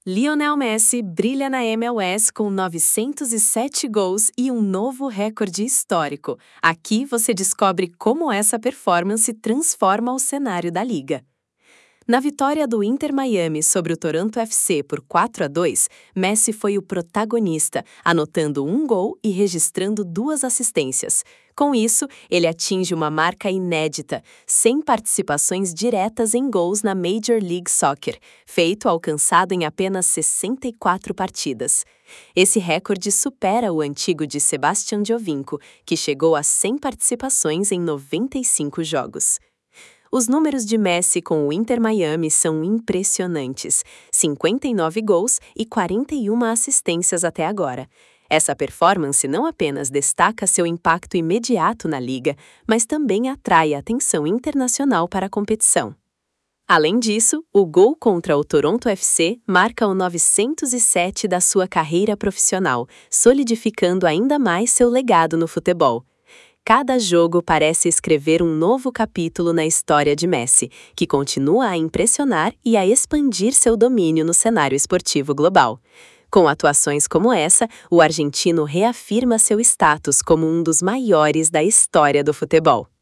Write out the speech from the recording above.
Lionel Messi brilha na MLS com 907 gols e um novo recorde histórico. Aqui você descobre como essa performance transforma o cenário da liga. Na vitória do Inter Miami sobre o Toronto FC por 4-2, Messi foi o protagonista, anotando um gol e registrando 2 assistências. Com isso, ele atinge uma marca inédita, 100 participações diretas em gols na Major League Soccer, feito alcançado em apenas 64 partidas. Esse recorde supera o antigo de Sebastian Giovinco, que chegou a 100 participações em 95 jogos. Os números de Messi com o Inter Miami são impressionantes: 59 gols e 41 assistências até agora. Essa performance não apenas destaca seu impacto imediato na liga, mas também atrai atenção internacional para a competição. Além disso, o gol contra o Toronto FC marca o 907 da sua carreira profissional, solidificando ainda mais seu legado no futebol. Cada jogo parece escrever um novo capítulo na história de Messi, que continua a impressionar e a expandir seu domínio no cenário esportivo global. Com atuações como essa, o argentino reafirma seu status como um dos maiores da história do futebol.